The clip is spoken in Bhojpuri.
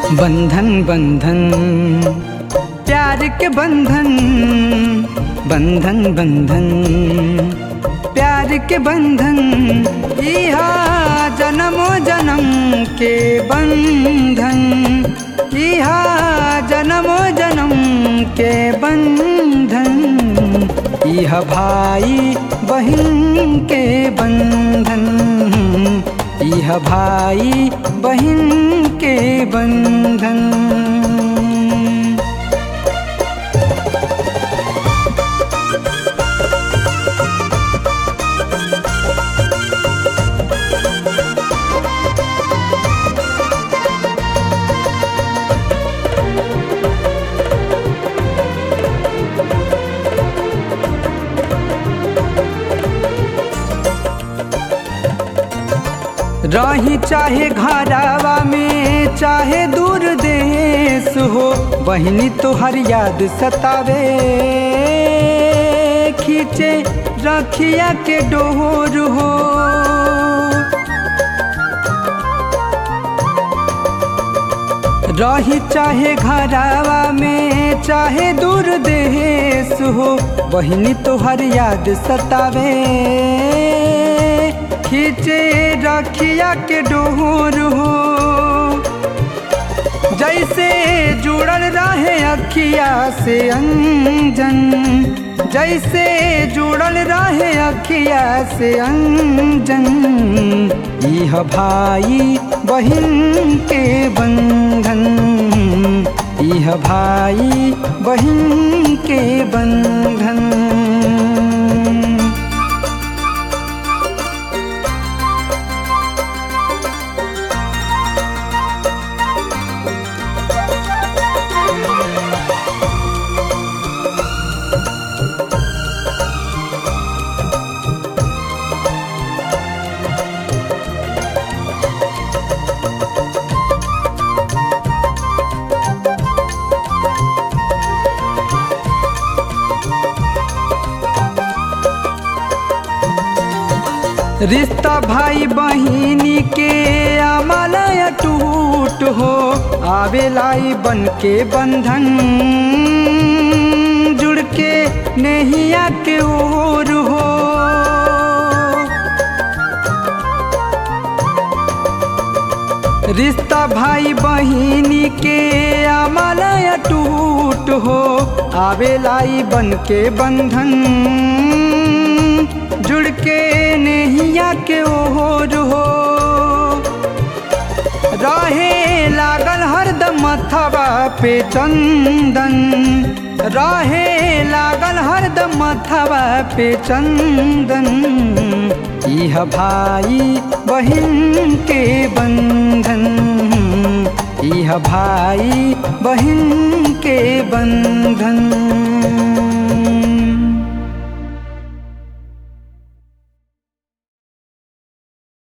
बंधन बंधन प्यार के बंधन, बंधन बंधन प्यार के बंधन, इहा जन्मो जन्म के बंधन, इहा जन्मो जन्म के बंधन, इहा भाई बहन के बंधन, इहा भाई बहन के बंधन। रही चाहे घरावा में चाहे दूर देश हो, बहिनी तोहर याद सतावे, खींचे रखिया के डोर हो। रही चाहे घरावा में चाहे दूर देश हो, बहिनी तोहर याद सतावे, खींचे रखिया के डोर हो। जैसे जुड़ल रहे अखिया से अंजन, जैसे जुड़ल रहे अखिया से अंजन, यह भाई बहन के बंधन, यह भाई बहन के बंधन। रिश्ता भाई बहिनी के अमलय टूट हो, आवेलाई बन के बंधन, जुड़ के नैया के ओर हो। रिश्ता भाई बहिनी के अमलय टूट हो, आवेलाई बन के बंधन, जुड़ के नैया के ओर हो। रहे लागल हरदम मथवा पे चंदन, रहे लागल हरदम मथवा पे चंदन, यह भाई बहन के बंधन, यह भाई बहन के बंधन।